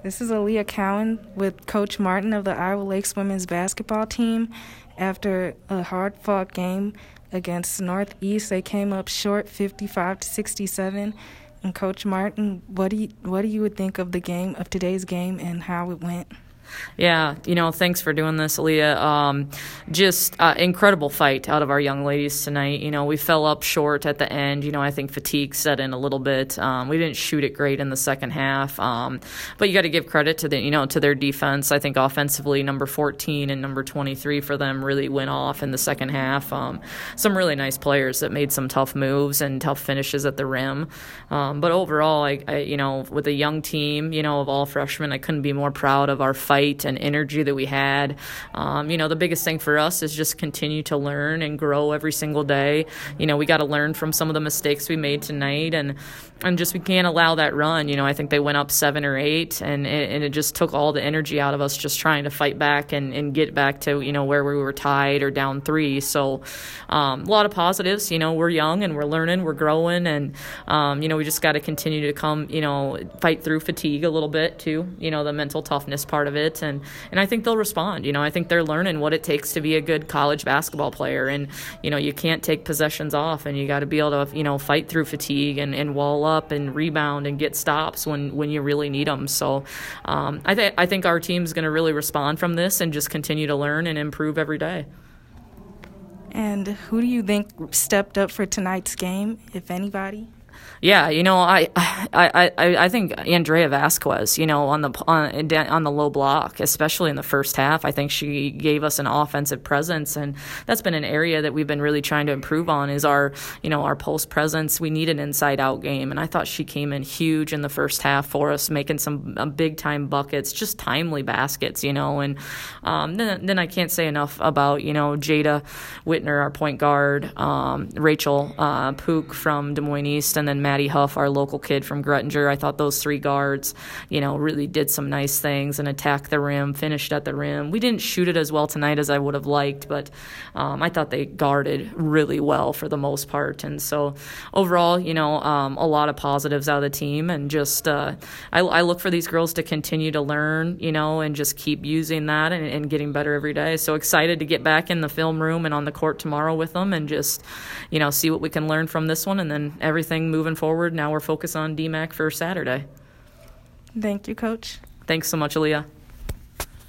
This is Aaliyah Cowan with Coach Martin of the Iowa Lakes women's basketball team. After a hard-fought game against Northeast, they came up short 55-67. And Coach Martin, what do you would think of the game, of today's game, and how it went? Yeah, thanks for doing this, Aaliyah. Just incredible fight out of our young ladies tonight. We fell up short at the end. I think fatigue set in a little bit. We didn't shoot it great in the second half. But you got to give credit to to their defense. I think offensively, number 14 and number 23 for them really went off in the second half. Some really nice players that made some tough moves and tough finishes at the rim. But overall, I with a young team, of all freshmen, I couldn't be more proud of our fight and energy that we had. The biggest thing for us is just continue to learn and grow every single day. We got to learn from some of the mistakes we made tonight, and just we can't allow that run. I think they went up 7 or 8, and it just took all the energy out of us just trying to fight back and get back to where we were tied or down 3. So a lot of positives. We're young and we're learning, we're growing, and we just got to continue to come fight through fatigue a little bit too. The mental toughness part of it. And I think they'll respond. I think they're learning what it takes to be a good college basketball player. And, you can't take possessions off, and you got to be able to, fight through fatigue and wall up and rebound and get stops when you really need them. So I think our team's going to really respond from this and just continue to learn and improve every day. And who do you think stepped up for tonight's game, if anybody? Yeah, I think Andrea Vasquez, on the low block, especially in the first half, I think she gave us an offensive presence, and that's been an area that we've been really trying to improve on is our post presence. We need an inside out game, and I thought she came in huge in the first half for us, making some big time buckets, just timely baskets, and then I can't say enough about Jada Whitner, our point guard, Rachel Pook from Des Moines East, and then Maddie Huff, our local kid from Grettinger. I thought those 3 guards, really did some nice things and attacked the rim, finished at the rim. We didn't shoot it as well tonight as I would have liked, but I thought they guarded really well for the most part. And so overall, a lot of positives out of the team, and just I look for these girls to continue to learn, and just keep using that and getting better every day. So excited to get back in the film room and on the court tomorrow with them and just, see what we can learn from this one, and then everything moving forward. Now we're focused on DMAC for Saturday. Thank you, Coach. Thanks so much, Aaliyah.